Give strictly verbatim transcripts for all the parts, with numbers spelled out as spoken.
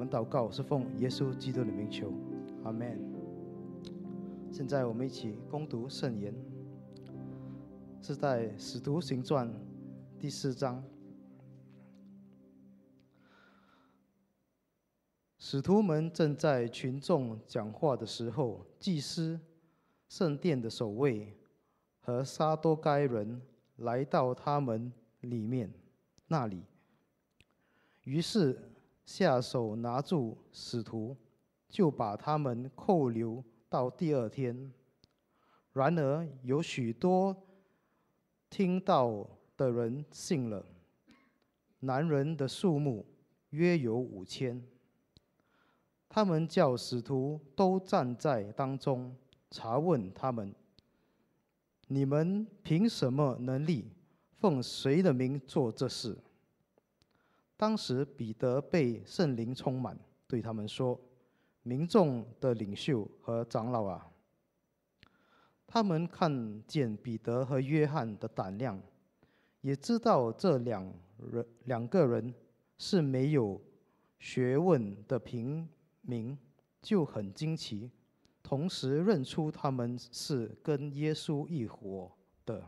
们祷告是奉耶稣基督的名求，阿们。现在我们一起攻读圣言，是在《使徒行传》第四章。使徒们正在群众讲话的时候，祭司、圣殿的守卫和撒都该人来到他们里面那里，于是下手拿住使徒，就把他们扣留到第二天。然而有许多听到的人信了，男人的数目约有五千。他们叫使徒都站在当中，查问他们：你们凭什么能力，奉谁的名做这事？当时彼得被圣灵充满，对他们说：民众的领袖和长老啊，他们看见彼得和约翰的胆量，也知道这两人两个人是没有学问的平民，就很惊奇，同时认出他们是跟耶稣一伙的，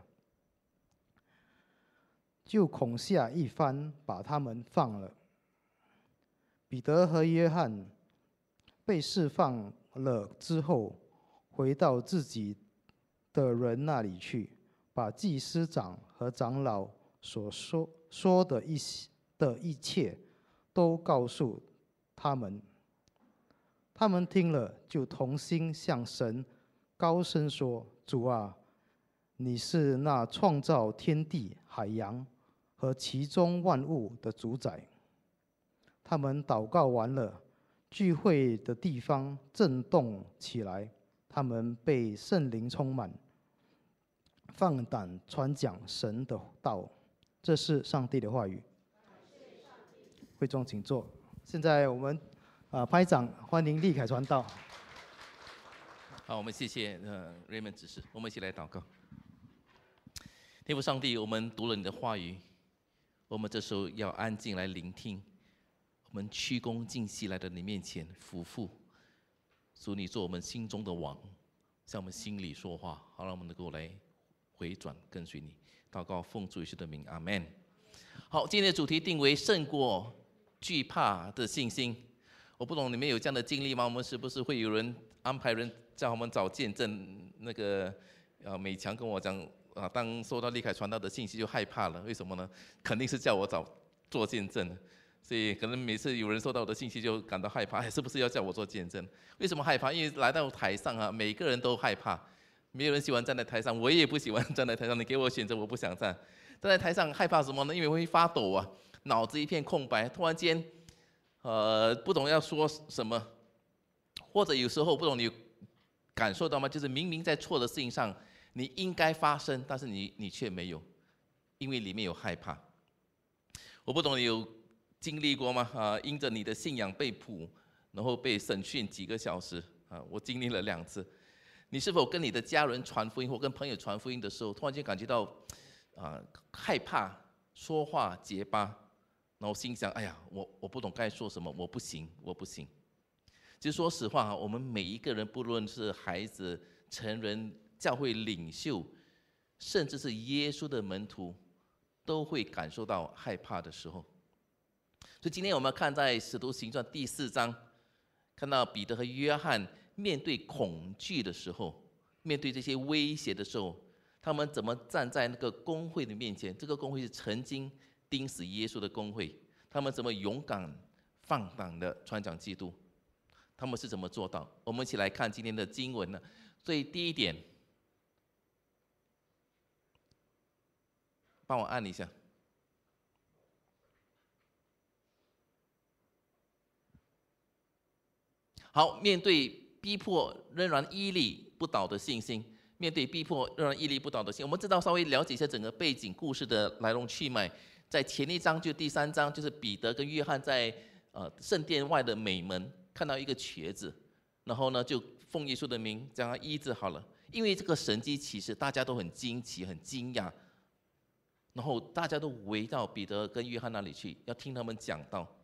就恐吓一番，把他们放了。彼得和约翰被释放了之后，回到自己的人那里去，把祭司长和长老所说说的一的一切都告诉他们。他们听了，就同心向神高声说：主啊，你是那创造天地海洋和其中万物的主宰。他们祷告完了，聚会的地方震动起来，他们被圣灵充满，放胆传讲神的道。这是上帝的话语。会众请坐。现在我们啊，拍掌欢迎立凯传道。 好，我们谢谢呃 Raymond 指示，我们一起来祷告。天父上帝，我们读了你的话语，我们这时候要安静来聆听，我们屈躬尽瘁来到你面前俯伏，主你做我们心中的王，向我们心里说话，好让我们能够来回转跟随你。祷告奉主耶稣的名，阿们。好，今天的主题定为胜过惧怕的信心。我不懂你们有这样的经历吗？我们是不是会有人安排人叫我们找见证？那个呃，美强跟我讲啊，当收到立凯传道的信息就害怕了，为什么呢？肯定是叫我找做见证，所以可能每次有人收到我的信息就感到害怕，哎，是不是要叫我做见证？为什么害怕？因为来到台上啊，每个人都害怕，没有人喜欢站在台上，我也不喜欢站在台上。你给我选择，我不想站。站在台上害怕什么呢？因为会发抖啊，脑子一片空白，突然间。呃，不懂要说什么，或者有时候不懂你感受到吗？就是明明在错的事情上你应该发生，但是你你却没有，因为里面有害怕。我不懂你有经历过吗？啊，因着你的信仰被捕，然后被审讯几个小时啊，我经历了两次。你是否跟你的家人传福音或跟朋友传福音的时候，突然间感觉到啊害怕，说话结巴？然后心想：哎呀，我我不懂该说什么，我不行，我不行。其实说实话，我们每一个人，不论是孩子、成人、教会领袖，甚至是耶稣的门徒，都会感受到害怕的时候。所以今天我们看在《使徒行传》第四章，看到彼得和约翰面对恐惧的时候，面对这些威胁的时候，他们怎么站在那个公会的面前？这个公会是曾经钉死耶稣的公会，他们怎么勇敢放胆的传讲基督？他们是怎么做到？我们一起来看今天的经文呢。所以第一点，帮我按一下。好，面对逼迫仍然屹立不倒的信心，面对逼迫仍然屹立不倒的信，我们知道稍微了解一下整个背景故事的来龙去脉。在前一章就第三章，就是彼得跟约翰在呃圣殿外的美门看到一个瘸子，然后呢就奉耶稣的名将他医治好了。因为这个神迹奇事，大家都很惊奇、很惊讶，然后大家都围到彼得跟约翰那里去，要听他们讲道。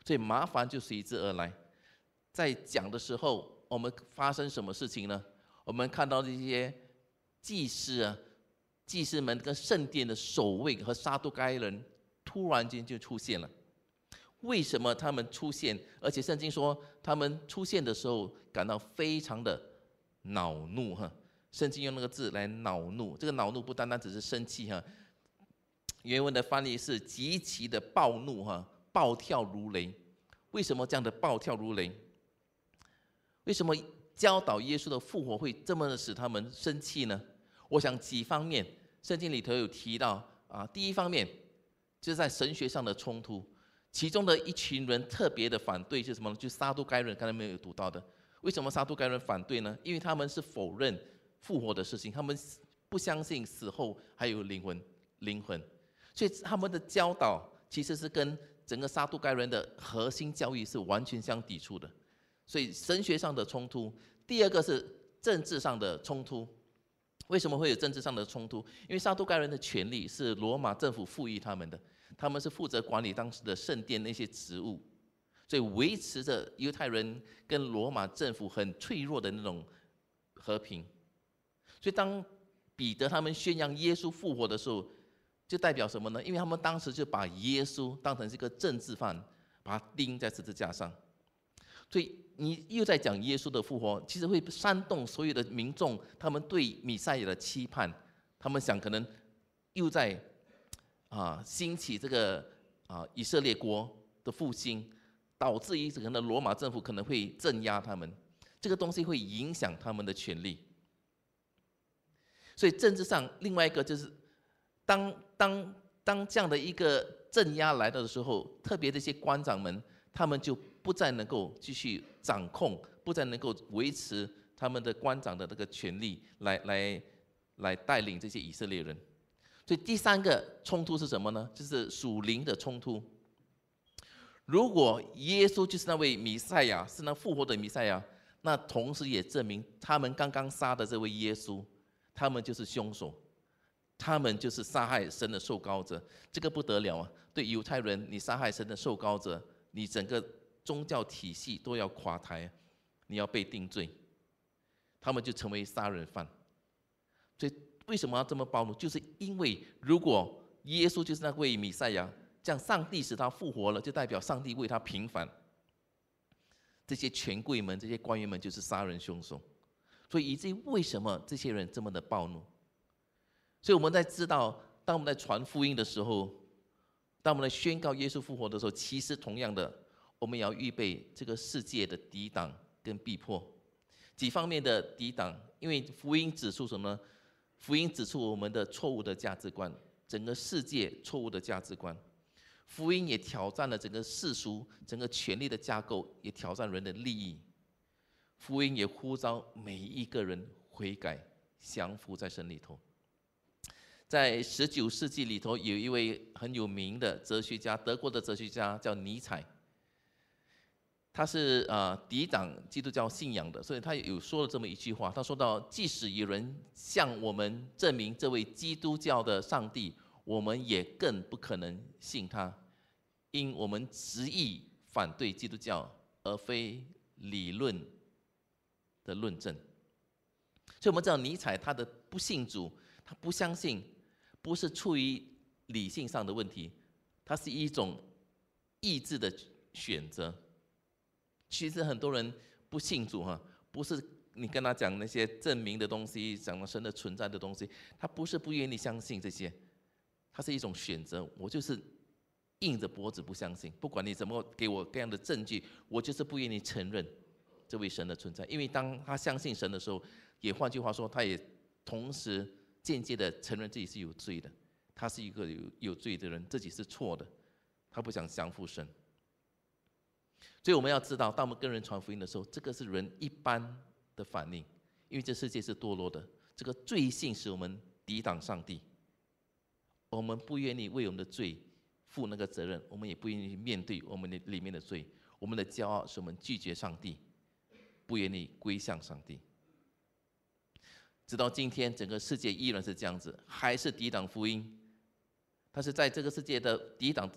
所以麻烦就随之而来。在讲的时候，我们发生什么事情呢？我们看到这些祭司啊，祭司们跟圣殿的守卫和撒都该人突然间就出现了。为什么他们出现？而且圣经说他们出现的时候感到非常的恼怒哈。圣经用那个字来恼怒，这个恼怒不单单只是生气哈，原文的翻译是极其的暴怒哈，暴跳如雷。为什么这样的暴跳如雷？为什么教导耶稣的复活会这么的使他们生气呢？我想几方面，圣经里头有提到啊。第一方面就是在神学上的冲突，其中的一群人特别的反对是什么呢？就是撒都该人，刚才没有读到的。为什么撒都该人反对呢？因为他们是否认复活的事情，他们不相信死后还有灵魂，灵魂，所以他们的教导其实是跟整个撒都该人的核心教义是完全相抵触的。所以神学上的冲突。第二个是政治上的冲突。为什么会有政治上的冲突？因为撒都该人的权利是罗马政府赋予他们的，他们是负责管理当时的圣殿那些职务，所以维持着犹太人跟罗马政府很脆弱的那种和平。所以当彼得他们宣扬耶稣复活的时候，就代表什么呢？因为他们当时就把耶稣当成是一个政治犯，把他钉在十字架上。所以你又在讲耶稣的复活，其实会煽动所有的民众，他们对弥赛亚的期盼，他们想可能又在啊兴起这个啊以色列国的复兴，导致于整个的罗马政府可能会镇压他们，这个东西会影响他们的权利。所以政治上另外一个就是，当当当这样的一个镇压来到的时候，特别这些官长们，他们就不再能够继续掌控，不再能够维持他们的官长的这个权利来来来带领这些以色列人。所以第三个冲突是什么呢？就是属灵的冲突。如果耶稣就是那位弥赛亚，是那复活的弥赛亚，那同时也证明他们刚刚杀的这位耶稣，他们就是凶手，他们就是杀害神的受膏者。这个不得了啊！对犹太人，你杀害神的受膏者，你整个宗教体系都要垮台，你要被定罪，他们就成为杀人犯。所以为什么要这么暴怒？就是因为如果耶稣就是那位弥赛亚，这样上帝使他复活了，就代表上帝为他平反。这些权贵们、这些官员们就是杀人凶手。所以以至于为什么这些人这么的暴怒？所以我们在知道，当我们在传福音的时候，当我们在宣告耶稣复活的时候，其实同样的，我们也要预备这个世界的抵挡跟逼迫。几方面的抵挡，因为福音指出什么呢？福音指出我们的错误的价值观，整个世界错误的价值观。福音也挑战了整个世俗、整个权力的架构，也挑战人的利益。福音也呼召每一个人悔改，降服在神里头。在十九世纪里头，有一位很有名的哲学家，德国的哲学家叫尼采。他是呃抵挡基督教信仰的，所以他有说了这么一句话。他说到：即使有人向我们证明这位基督教的上帝，我们也更不可能信他，因我们执意反对基督教，而非理论的论证。所以我们知道尼采他的不信主，他不相信，不是出于理性上的问题，它是一种意志的选择。其实很多人不信主哈，不是你跟他讲那些证明的东西，讲了神的存在的东西，他不是不愿意相信这些，他是一种选择。我就是硬着脖子不相信，不管你怎么给我各样的证据，我就是不愿意承认这位神的存在。因为当他相信神的时候，也换句话说，他也同时间接的承认自己是有罪的，他是一个有有罪的人，自己是错的，他不想降服神。所以我们要知道，当我们跟人传福音的时候，这个是人一般的反应，因为这世界是堕落的，这个罪性使我们抵挡上帝，我们不愿意为我们的罪负那个责任，我们也不愿意面对我们的里面的罪。我们的骄傲使我们拒绝上帝，不愿意归向上帝。直到今天，整个世界依然是这样子，还是抵挡福音。但是在这个世界的抵挡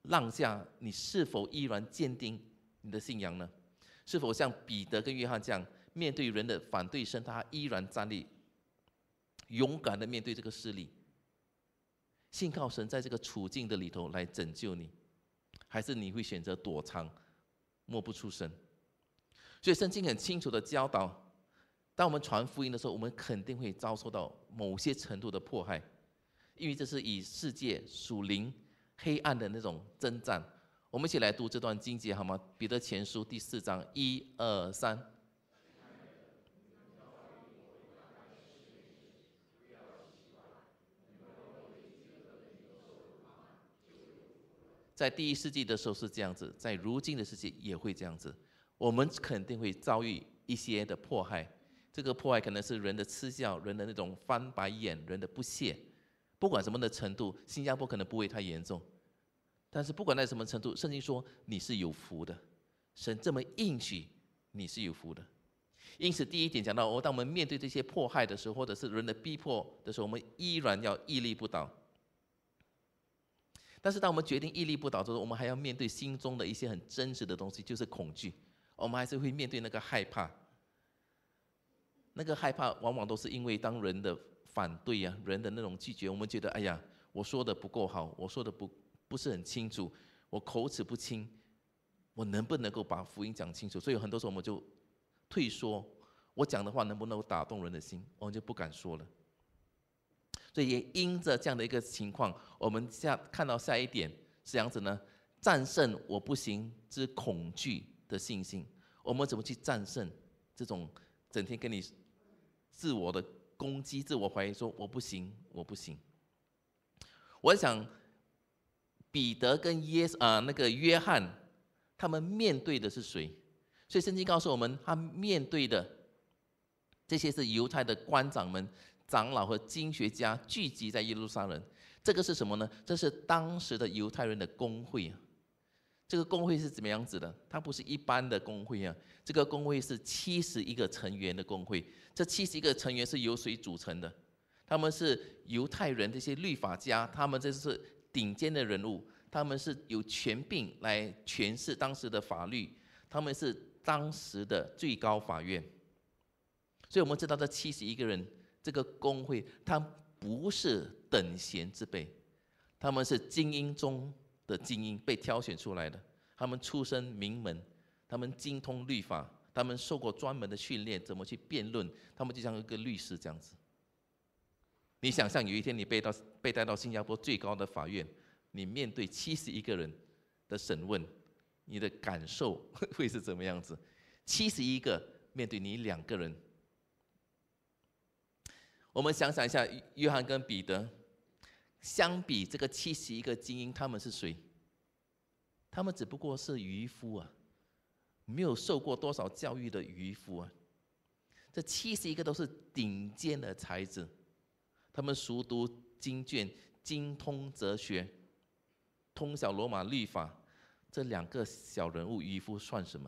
让下，你是否依然坚定你的信仰呢？是否像彼得跟约翰这样，面对人的反对声，他依然站立，勇敢的面对这个势力，信靠神在这个处境的里头来拯救你？还是你会选择躲藏，默不出声？所以圣经很清楚的教导，当我们传福音的时候，我们肯定会遭受到某些程度的迫害，因为这是以世界属灵黑暗的那种征战。我们一起来读这段经节好吗？彼得前书第四章，一二三。在第一世纪的时候是这样子，在如今的世界也会这样子。我们肯定会遭遇一些的迫害，这个迫害可能是人的嗤笑，人的那种翻白眼，人的不屑，不管什么的程度，新加坡可能不会太严重，但是不管在什么程度，圣经说你是有福的，神这么应许你是有福的。因此第一点讲到，哦，当我们面对这些迫害的时候，或者是人的逼迫的时候，我们依然要屹立不倒。但是当我们决定屹立不倒之后，我们还要面对心中的一些很真实的东西，就是恐惧。我们还是会面对那个害怕，那个害怕往往都是因为当人的反对啊，人的那种拒绝，我们觉得哎呀，我说的不够好，我说的不不是很清楚，我口齿不清，我能不能够把福音讲清楚？所以很多时候我们就退缩，我讲的话能不能够打动人的心，我们就不敢说了。所以也因着这样的一个情况，我们下看到下一点是这样子呢：战胜我不行之恐惧的信心。我们怎么去战胜这种整天跟你自我的攻击、自我怀疑，说我不行，我不行？我想彼得跟耶啊、呃、那个约翰，他们面对的是谁？所以圣经告诉我们，他面对的这些是犹太的官长们、长老和经学家聚集在耶路撒冷。这个是什么呢？这是当时的犹太人的公会啊。这个公会是怎么样子的？它不是一般的公会啊，这个公会是七十一个成员的公会。这七十一个成员是由谁组成的？他们是犹太人这些律法家，他们这是顶尖的人物，他们是有权柄来诠释当时的法律，他们是当时的最高法院。所以我们知道这七十一个人，这个公会，他不是等闲之辈，他们是精英中的精英，被挑选出来的。他们出身名门，他们精通律法，他们受过专门的训练，怎么去辩论，他们就像一个律师这样子。你想象有一天你被到被带到新加坡最高的法院，你面对七十一个人的审问，你的感受会是怎么样子？七十一个面对你两个人。我们想想一下，约翰跟彼得相比这个七十一个精英，他们是谁？他们只不过是渔夫啊，没有受过多少教育的渔夫啊。这七十一个都是顶尖的才子，他们熟读经卷，精通哲学，通晓罗马律法。这两个小人物渔夫算什么？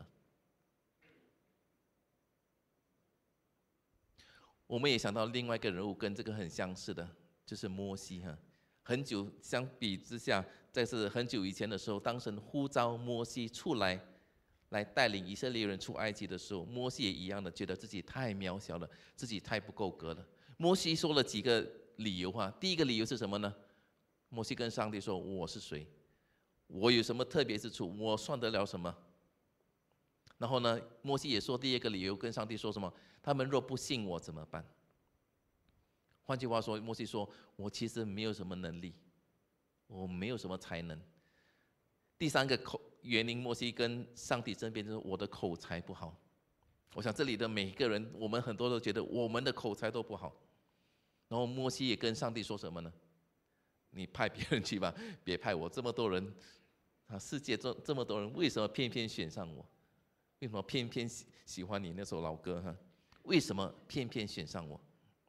我们也想到另外一个人物跟这个很相似的，就是摩西哈。很久相比之下，在是很久以前的时候，当神呼召摩西出来，来带领以色列人出埃及的时候，摩西也一样的觉得自己太渺小了，自己太不够格了。摩西说了几个理由哈，第一个理由是什么呢？摩西跟上帝说：“我是谁？我有什么特别之处？我算得了什么？”然后呢，摩西也说第二个理由，跟上帝说什么？他们若不信我怎么办？换句话说，摩西说：“我其实没有什么能力，我没有什么才能。”第三个口原因，摩西跟上帝争辩就是我的口才不好。我想这里的每一个人，我们很多都觉得我们的口才都不好。然后摩西也跟上帝说什么呢？你派别人去吧，别派我。这么多人啊，世界这这么多人，为什么偏偏选上我？为什么偏偏喜喜欢你那首老歌哈？为什么偏偏选上我？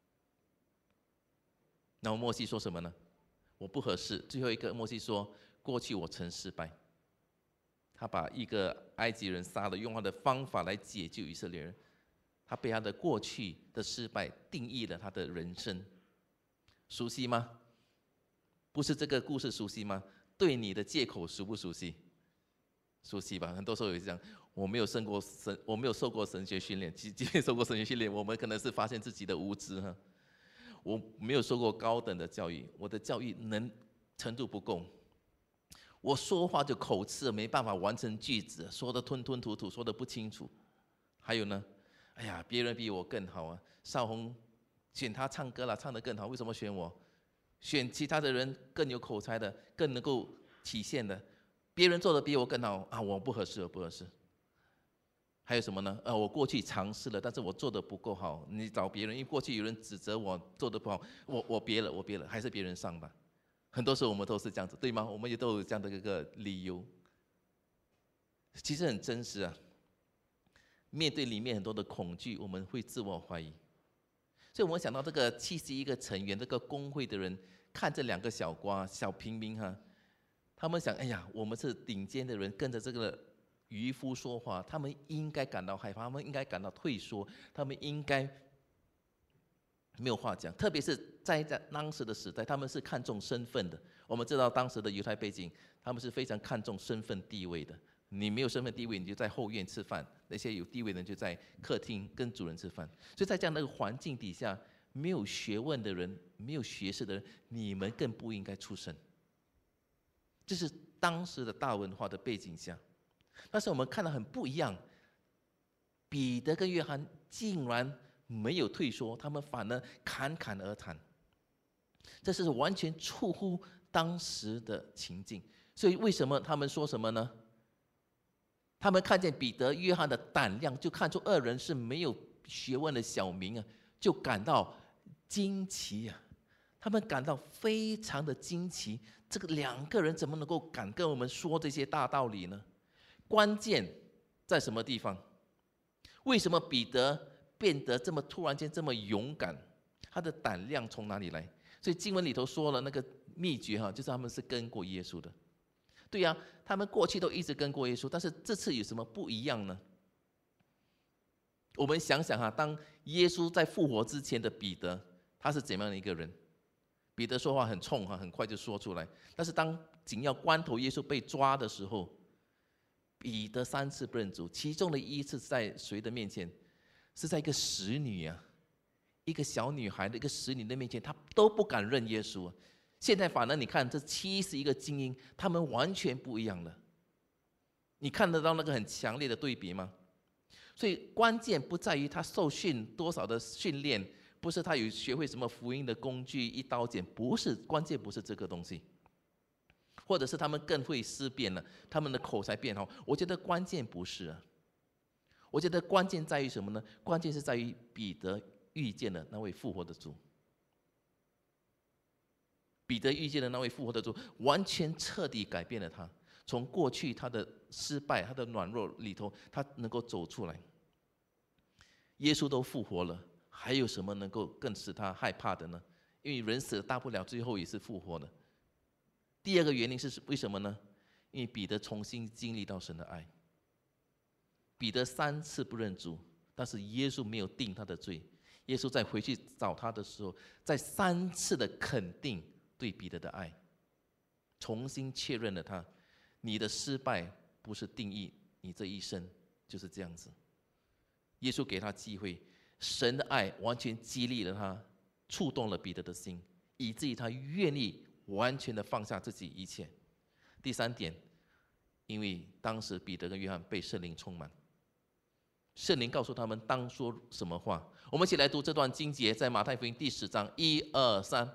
然后摩西说什么呢？我不合适。最后一个，摩西说：“过去我曾失败。”他把一个埃及人杀了，用他的方法来解救以色列人。他被他的过去的失败定义了他的人生。熟悉吗？不是这个故事熟悉吗？ 对你的借口熟不熟悉？熟悉吧？很多时候也是这样。我没有受过神，我没有受过神学训练。即即便受过神学训练，我们可能是发现自己的无知哈。我没有受过高等的教育，我的教育能程度不够。我说话就口吃，没办法完成句子，说的吞吞吐吐，说的不清楚。还有呢，哎呀，别人比我更好啊。少红选他唱歌了，唱得更好，为什么选我？选其他的人更有口才的，更能够体现的。别人做的比我更好啊，我不合适，我不合适。还有什么呢？呃，我过去尝试了，但是我做的不够好。你找别人，因为过去有人指责我做的不好，我我别了，我别了，还是别人上吧。很多时候我们都是这样子，对吗？我们也都有这样的一个理由。其实很真实啊。面对里面很多的恐惧，我们会自我怀疑。所以我们想到这个七十一个成员，这个工会的人看这两个小瓜、小平民哈，他们想：哎呀，我们是顶尖的人，跟着这个渔夫说话，他们应该感到害怕，他们应该感到退缩，他们应该没有话讲。特别是在在当时的时代，他们是看重身份的。我们知道当时的犹太背景，他们是非常看重身份地位的。你没有身份地位，你就在后院吃饭；那些有地位的人就在客厅跟主人吃饭。所以在这样的一个环境底下，没有学问的人，没有学识的人，你们更不应该出声。这是当时的大文化的背景下。但是我们看到很不一样，彼得跟约翰竟然没有退缩，他们反而侃侃而谈。这是完全出乎当时的情境。所以为什么他们说什么呢？他们看见彼得、约翰的胆量，就看出二人是没有学问的小民啊，就感到惊奇啊。他们感到非常的惊奇，这个两个人怎么能够敢跟我们说这些大道理呢？关键在什么地方？为什么彼得变得这么突然间这么勇敢？他的胆量从哪里来？所以经文里头说了那个秘诀哈，就是他们是跟过耶稣的。对呀、啊，他们过去都一直跟过耶稣，但是这次有什么不一样呢？我们想想哈，当耶稣在复活之前的彼得，他是怎么样的一个人？彼得说话很冲哈，很快就说出来。但是当紧要关头，耶稣被抓的时候，彼得三次不认主，其中的一次在谁的面前？是在一个使女啊，一个小女孩的一个使女的面前，他都不敢认耶稣。现在反而你看这七十一个精英，他们完全不一样了。你看得到那个很强烈的对比吗？所以关键不在于他受训多少的训练，不是他有学会什么福音的工具一刀剪，不是，关键不是这个东西，或者是他们更会思辨了，他们的口才变好。我觉得关键不是啊，我觉得关键在于什么呢？关键是在于彼得遇见了那位复活的主。彼得遇见的那位复活的主，完全彻底改变了他。从过去他的失败、他的软弱里头，他能够走出来。耶稣都复活了，还有什么能够更使他害怕的呢？因为人死了，大不了最后也是复活的。第二个原因是为什么呢？因为彼得重新经历到神的爱。彼得三次不认主，但是耶稣没有定他的罪。耶稣在回去找他的时候，在三次的肯定对彼得的爱，重新确认了他，你的失败不是定义你这一生就是这样子。耶稣给他机会，神的爱完全激励了他，触动了彼得的心，以至于他愿意完全的放下自己一切。第三点，因为当时彼得跟约翰被圣灵充满，圣灵告诉他们当说什么话。我们一起来读这段经节，在马太福音第十章，一二三。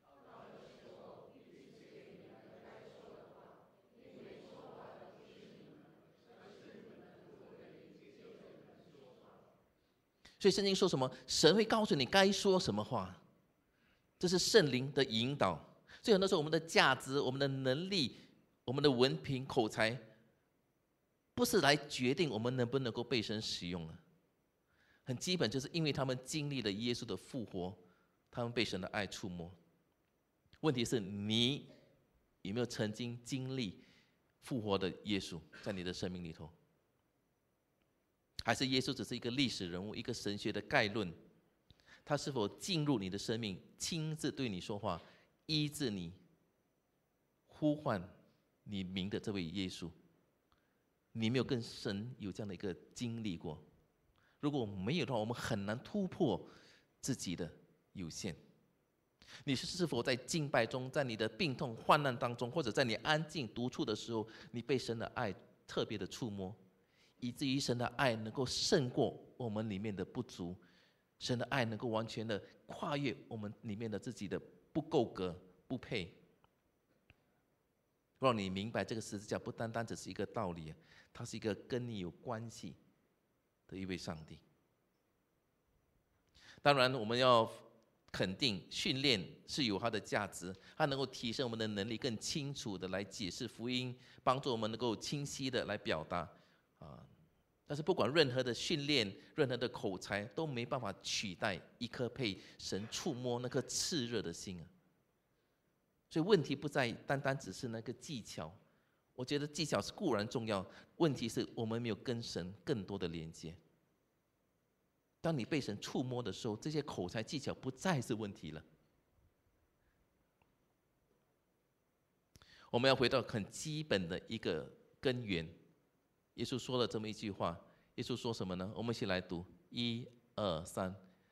所以圣经说什么？神会告诉你该说什么话，这是圣灵的引导。所以很多时候，我们的价值、我们的能力、我们的文凭、口才，不是来决定我们能不能够被神使用了。很基本，就是因为他们经历了耶稣的复活，他们被神的爱触摸。问题是你有没有曾经经历复活的耶稣在你的生命里头？还是耶稣只是一个历史人物，一个神学的概论？他是否进入你的生命，亲自对你说话，医治你，呼唤你名的这位耶稣，你没有跟神有这样的一个经历过。如果没有的话，我们很难突破自己的有限。你是否在敬拜中，在你的病痛患难当中，或者在你安静独处的时候，你被神的爱特别的触摸，以至于神的爱能够胜过我们里面的不足，神的爱能够完全的跨越我们里面的自己的不够格、不配，让你明白这个十字架不单单只是一个道理，它是一个跟你有关系的一位上帝。当然，我们要肯定训练是有它的价值，它能够提升我们的能力，更清楚的来解释福音，帮助我们能够清晰的来表达啊。但是不管任何的训练，任何的口才，都没办法取代一颗被神触摸那颗炽热的心啊。所以问题不在单单只是那个技巧，我觉得技巧是固然重要，问题是我们没有跟神更多的连接。当你被神触摸的时候，这些口才技巧不再是问题了。我们要回到很基本的一个根源。耶稣说了这么一句话，耶稣说什么呢？我们一起来读，一二三。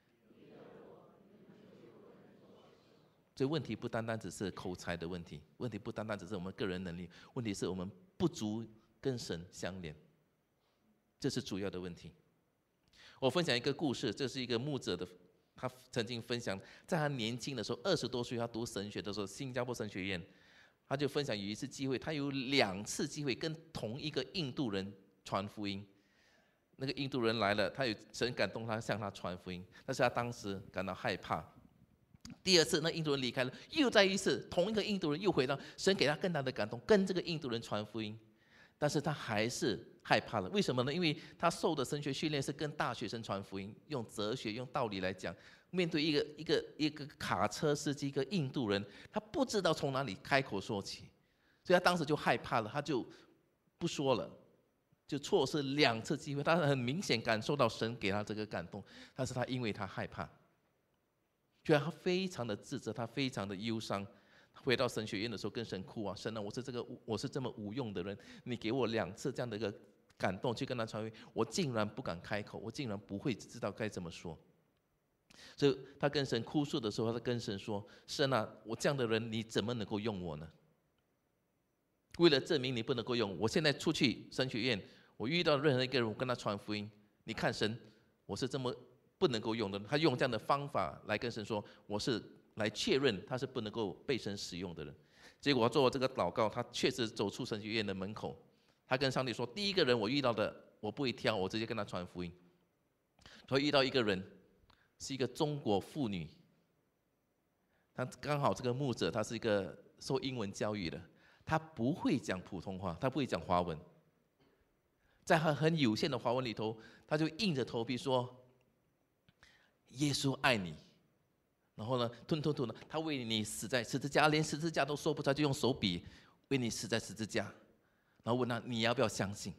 所以问题不单单只是口才的问题，问题不单单只是我们个人能力，问题是我们不足跟神相连，这是主要的问题。我分享一个故事，这是一个牧者的，他曾经分享，在他年轻的时候，二十多岁，他读神学的时候，新加坡神学院，他就分享有一次机会，他有两次机会跟同一个印度人传福音。那个印度人来了，他有神感动他向他传福音，但是他当时感到害怕。第二次，那印度人离开了，又再一次，同一个印度人又回到，神给他更大的感动，跟这个印度人传福音，但是他还是害怕了。为什么呢？因为他受的神学训练是跟大学生传福音，用哲学、用道理来讲。面对一个一个一个卡车司机，一个印度人，他不知道从哪里开口说起，所以他当时就害怕了，他就不说了，就错失两次机会。他很明显感受到神给他这个感动，但是他因为他害怕，所以他非常的自责，他非常的忧伤。回到神学院的时候，跟神哭啊，神啊，我是这个我是这么无用的人，你给我两次这样的一个感动去跟他传福音，我竟然不敢开口，我竟然不会知道该怎么说。所以他跟神哭诉的时候，他跟神说：神啊，我这样的人，你怎么能够用我呢？为了证明你不能够用我，现在出去神学院，我遇到任何一个人，我跟他传福音，你看神，我是这么不能够用的。他用这样的方法来跟神说，我是来确认他是不能够被神使用的人。结果做这个祷告，他确实走出神学院的门口，他跟上帝说：第一个人我遇到的，我不会挑，我直接跟他传福音。他遇到一个人，是一个中国妇女，他刚好这个牧者他是一个受英文教育的，他不会讲普通话，他不会讲华文，在他很有限的华文里头，他就硬着头皮说：耶稣爱你。然后呢，吞吞吞的，他为你死在十字架，连十字架都说不出来，就用手比为你死在十字架。然后问他，你要不要相信？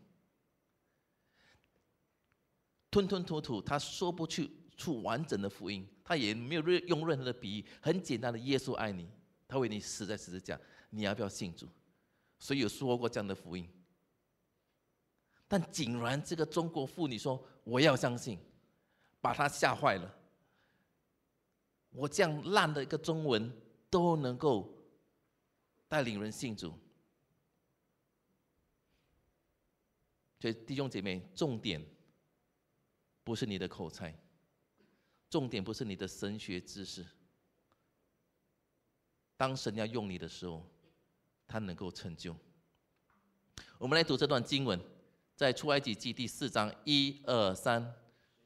吞吞吐吐，他说不出出完整的福音，他也没有用任何的比喻，很简单的，耶稣爱你，他为你死在十字架，你要不要信主？谁有说过这样的福音？但竟然这个中国妇女说我要相信，把他吓坏了。我这样烂的一个中文都能够带领人信主，所以弟兄姐妹，重点不是你的口才，重点不是你的神学知识。当神要用你的时候，他能够成就。我们来读这段经文，在出埃及记第四章一二三。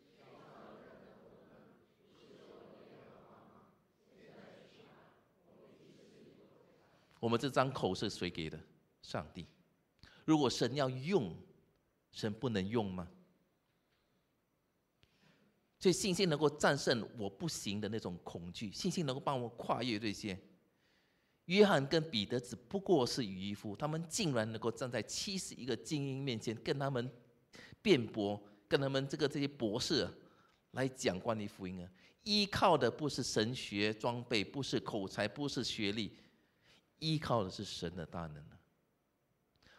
我们这张口是谁给的？上帝。如果神要用，神不能用吗？所以信心能够战胜我不行的那种恐惧，信心能够帮我跨越这些。约翰跟彼得只不过是渔夫，他们竟然能够站在七十一个精英面前，跟他们辩驳，跟他们这个这些博士来讲关于福音啊。依靠的不是神学装备，不是口才，不是学历，依靠的是神的大能。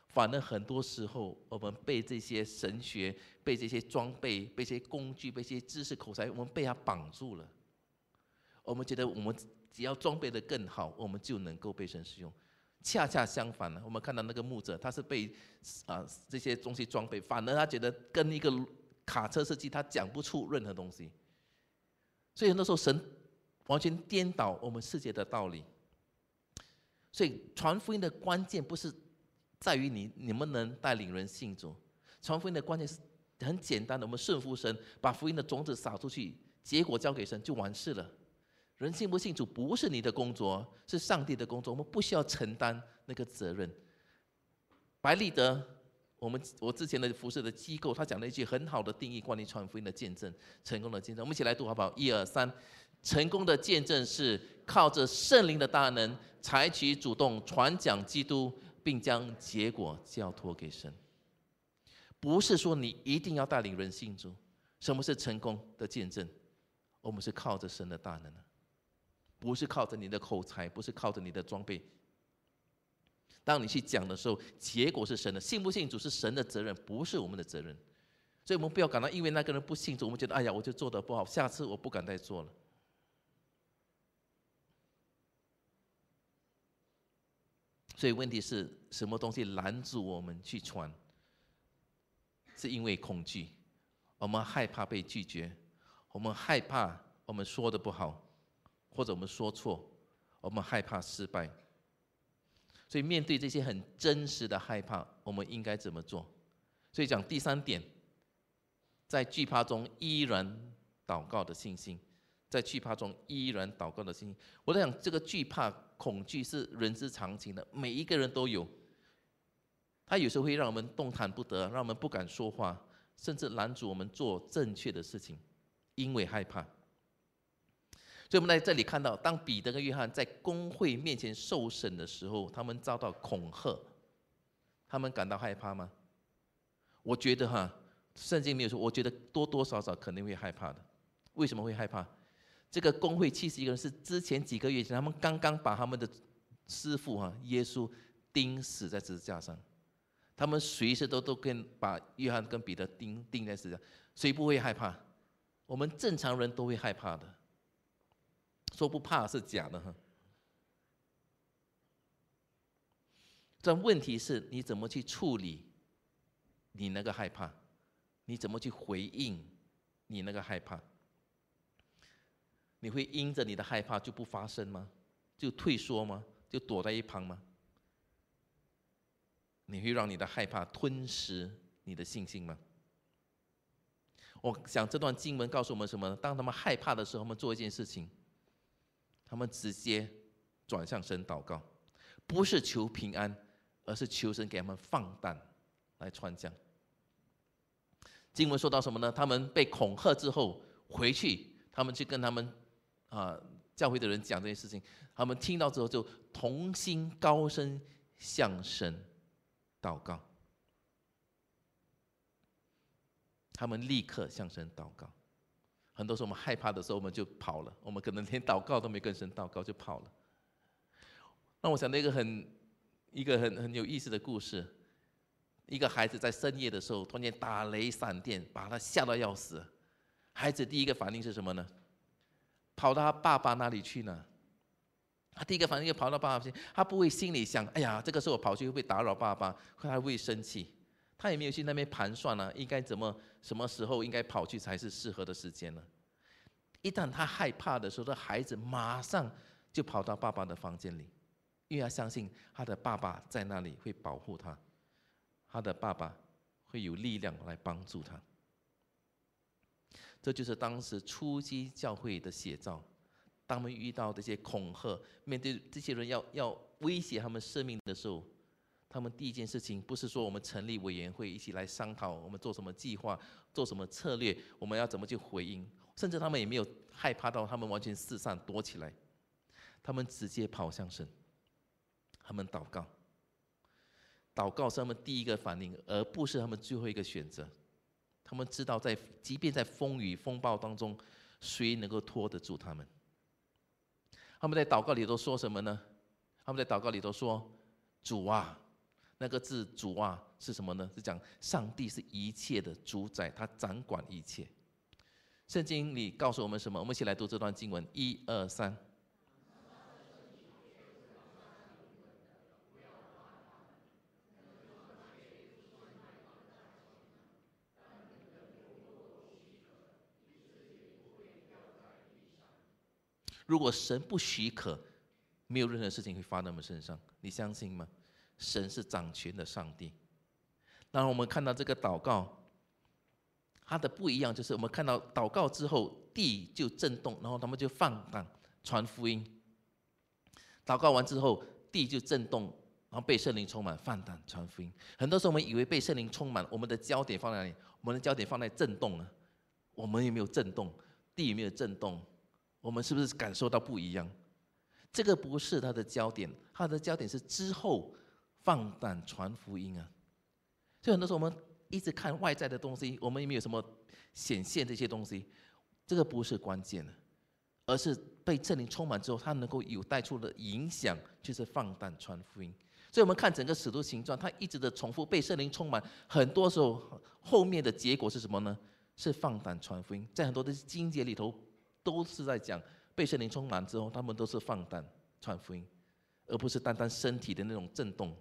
反而很多时候，我们被这些神学、被这些装备、被这些工具、被这些知识口才，我们被它绑住了。我们觉得我们只要装备的更好，我们就能够被神使用。恰恰相反呢，我们看到那个牧者，他是被啊这些东西装备，反而他觉得跟一个卡车司机，他讲不出任何东西。所以很多时候，神完全颠倒我们世界的道理。所以传福音的关键不是在于你能不能带领人信主，传福音的关键是很简单的，我们顺服神，把福音的种子撒出去，结果交给神就完事了。人信不信主不是你的工作，是上帝的工作，我们不需要承担那个责任。白立德，我们我之前的服侍的机构，他讲了一句很好的定义，关于传福音的见证，成功的见证。我们一起来读好不好？一二三，成功的见证是靠着圣灵的大能，采取主动传讲基督，并将结果交托给神。不是说你一定要带领人信主。什么是成功的见证？我们是靠着神的大能，不是靠着你的口才，不是靠着你的装备。当你去讲的时候，结果是神的，信不信主是神的责任，不是我们的责任。所以我们不要感到因为那个人不信主，我们觉得哎呀，我就做得不好，下次我不敢再做了。所以问题是什么东西拦住我们去传？是因为恐惧，我们害怕被拒绝，我们害怕我们说的不好，或者我们说错，我们害怕失败。所以面对这些很真实的害怕，我们应该怎么做？所以讲第三点，在惧怕中依然祷告的信心，在惧怕中依然祷告的信心。我在想，这个惧怕、恐惧是人之常情的，每一个人都有。它有时候会让我们动弹不得，让我们不敢说话，甚至拦阻我们做正确的事情，因为害怕。所以我们在这里看到，当彼得跟约翰在公会面前受审的时候，他们遭到恐吓，他们感到害怕吗？我觉得哈，圣经没有说，我觉得多多少少肯定会害怕的。为什么会害怕？这个公会七十一个人是之前几个月前，他们刚刚把他们的师父哈耶稣钉死在十字架上，他们随时都都跟把约翰跟彼得钉钉在十字架，谁不会害怕？我们正常人都会害怕的。说不怕是假的哈。但问题是你怎么去处理你那个害怕？你怎么去回应你那个害怕？你会因着你的害怕就不发声吗？就退缩吗？就躲在一旁吗？你会让你的害怕吞噬你的信心吗？我想这段经文告诉我们什么呢？当他们害怕的时候，他们做一件事情。他们直接转向神祷告，不是求平安，而是求神给他们放胆来传讲。经文说到什么呢？他们被恐吓之后回去，他们去跟他们啊、呃、教会的人讲这件事情，他们听到之后就同心高声向神祷告。他们立刻向神祷告。很多时候我们害怕的时候，我们就跑了，我们可能连祷告都没跟神祷告就跑了。那我想到一个很一个很很有意思的故事，一个孩子在深夜的时候，突然间打雷闪电，把他吓到要死。孩子第一个反应是什么呢？跑到他爸爸那里去呢？他第一个反应就跑到爸爸去，他不会心里想，哎呀，这个时候我跑去会不会打扰爸爸？他会不会生气？他也没有去那边盘算啊，应该怎么什么时候应该跑去才是适合的时间呢？一旦他害怕的时候，这孩子马上就跑到爸爸的房间里，因为他相信他的爸爸在那里会保护他，他的爸爸会有力量来帮助他。这就是当时初期教会的写照。当他们遇到这些恐吓，面对这些人要要威胁他们生命的时候，他们第一件事情不是说我们成立委员会一起来商讨我们做什么计划、做什么策略，我们要怎么去回应，甚至他们也没有害怕到他们完全四散躲起来，他们直接跑向神，他们祷告，祷告是他们第一个反应，而不是他们最后一个选择。他们知道在即便在风雨风暴当中，谁能够拖得住他们？他们在祷告里都说什么呢？他们在祷告里都说：主啊， 那个字主啊是什么呢？是讲上帝是一切的主宰，他掌管一切。圣经里告诉我们什么？我们一起来读这段经文，一二三。如果神不许可，没有任何事情会发生在我们身上，你相信吗？神是掌权的上帝。那我们看到这个祷告，它的不一样就是我们看到祷告之后，地就震动，然后他们就放胆传福音。祷告完之后，地就震动，然后被圣灵充满，放胆传福音。很多时候我们以为被圣灵充满，我们的焦点放在哪里？我们的焦点放在震动了，我们有没有震动？地有没有震动？我们是不是感受到不一样？这个不是他的焦点，他的焦点是之后放胆传福音啊。所以很多时候我们一直看外在的东西，我们有没有什么显现这些东西？这个不是关键的，而是被圣灵充满之后，他能够有带出的影响，就是放胆传福音。所以我们看整个使徒行传，他一直的重复被圣灵充满，很多时候后面的结果是什么呢？是放胆传福音。在很多的经节里头，都是在讲被圣灵充满之后，他们都是放胆传福音，而不是单单身体的那种震动。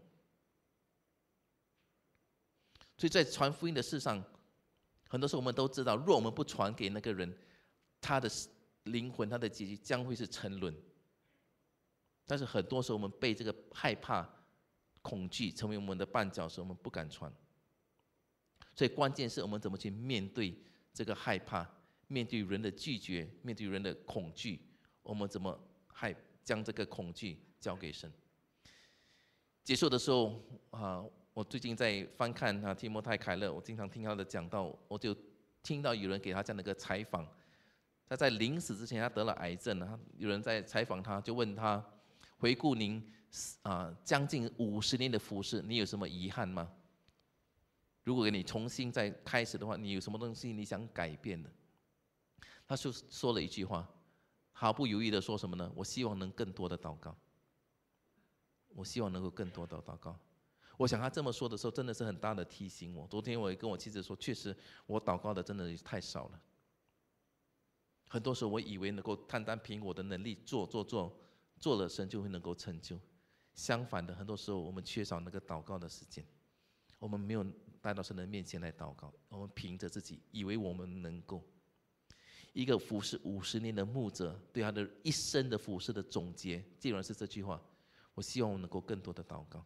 所以在传福音的事上，很多时候我们都知道，若我们不传给那个人，他的灵魂、他的结局将会是沉沦。但是很多时候我们被这个害怕、恐惧成为我们的绊脚石，我们不敢传。所以关键是我们怎么去面对这个害怕。面对人的拒绝，面对人的恐惧，我们怎么害将这个恐惧交给神？结束的时候啊，我最近在翻看啊提摩太凯勒，我经常听他的讲道，我就听到有人给他这样的一个采访。他在临死之前，他得了癌症啊，有人在采访他，就问他：回顾您啊将近五十年的服事，你有什么遗憾吗？如果给你重新再开始的话，你有什么东西你想改变的？他就说了一句话，毫不犹豫的说什么呢？我希望能更多的祷告，我希望能够更多的祷告。我想他这么说的时候，真的是很大的提醒我。昨天我也跟我妻子说，确实我祷告的真的太少了。很多时候我以为能够单单凭我的能力做做做，做了神就会能够成就。相反的，很多时候我们缺少那个祷告的时间，我们没有带到神的面前来祷告，我们凭着自己以为我们能够。一个服侍五十年的牧者，对他的一生的服侍的总结，竟然是这句话：我希望我能够更多的祷告。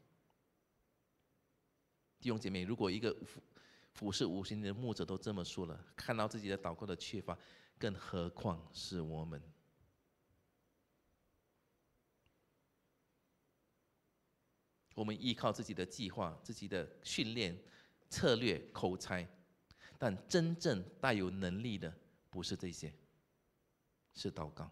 弟兄姐妹，如果一个服侍五十年的牧者都这么说了，看到自己的祷告的缺乏，更何况是我们？我们依靠自己的计划、自己的训练、策略、口才，但真正带有能力的。不是这些，是祷告。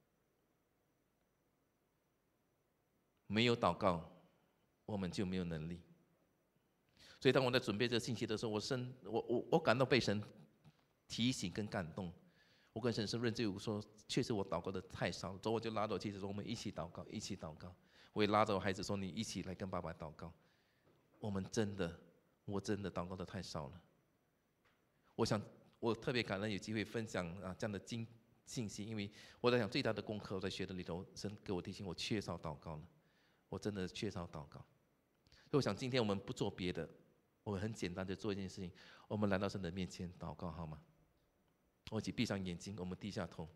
没有祷告，我们就没有能力。所以当我在准备这个信息的时候，我深我我我感到被神提醒跟感动。我跟神是认罪，我说确实我祷告的太少了。之后我就拉着我妻子说，我们一起祷告，一起祷告。我也拉着我孩子说，你一起来跟爸爸祷告。我们真的，我真的祷告的太少了。我想。我特别感恩有机会分享啊这样的经信息，因为我在想最大的功课，我在学的里头，神给我提醒我缺少祷告了，我真的缺少祷告。所以我想今天我们不做别的，我们很简单的做一件事情，我们来到神的面前祷告，好吗？我一起闭上眼睛，我们低下头。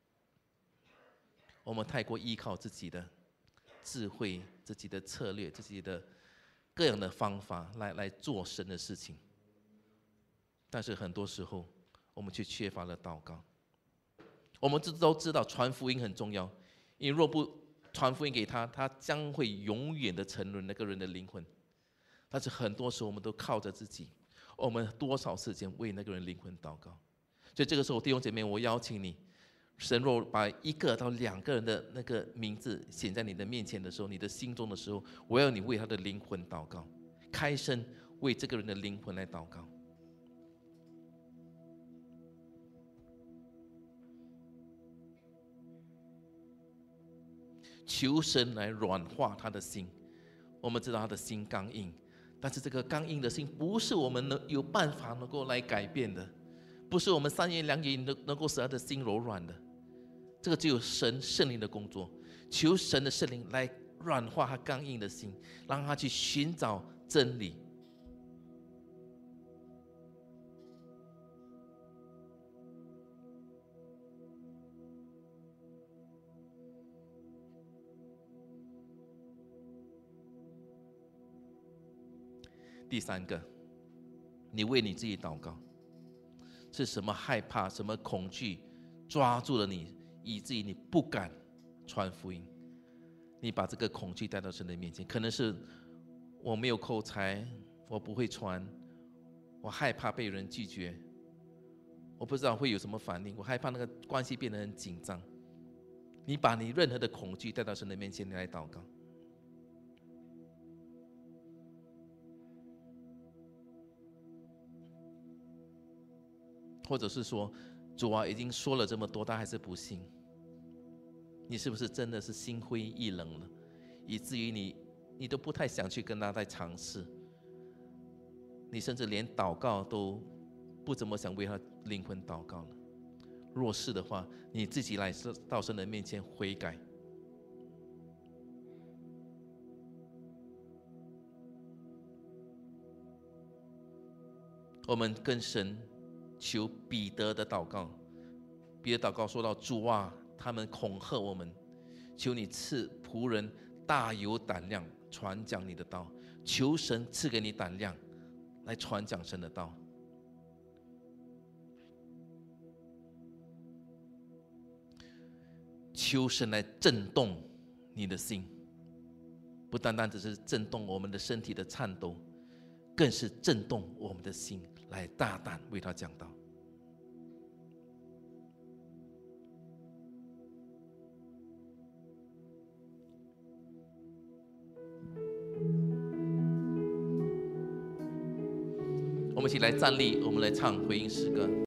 我们太过依靠自己的智慧、自己的策略、自己的各样的方法来来做神的事情。但是很多时候，我们却缺乏了祷告。我们都知道传福音很重要，因为若不传福音给他，他将会永远的沉沦那个人的灵魂。但是很多时候，我们都靠着自己，我们多少时间为那个人灵魂祷告？所以这个时候，弟兄姐妹，我邀请你，神若把一个到两个人的那个名字显在你的面前的时候，你的心中的时候，我要你为他的灵魂祷告，开声为这个人的灵魂来祷告。求神来软化他的心。我们知道他的心刚硬， 但是这个刚硬的心，不是我们能有办法能够来改变的，不是我们三言两语能能够使他的心柔软的。这个只有神圣灵的工作，求神的圣灵来软化他刚硬的心，让他去寻找真理。第三个，你为你自己祷告，是什么害怕、什么恐惧抓住了你，以至于你不敢传福音？你把这个恐惧带到神的面前，可能是我没有口才，我不会传，我害怕被人拒绝，我不知道会有什么反应，我害怕那个关系变得很紧张。你把你任何的恐惧带到神的面前，你来祷告。或者是说，主啊，已经说了这么多，他还是不信。你是不是真的是心灰意冷了，以至于你你都不太想去跟他再尝试，你甚至连祷告都不怎么想为他灵魂祷告了？若是的话，你自己来到神的面前悔改。我们跟神求彼得的祷告，彼得祷告说到：主啊，他们恐吓我们，求你赐仆人大有胆量传讲你的道。求神赐给你胆量来传讲神的道。求神来震动你的心，不单单只是震动我们的身体的颤抖，更是震动我们的心，来大胆为他讲道。我们一起来站立，我们来唱回应诗歌。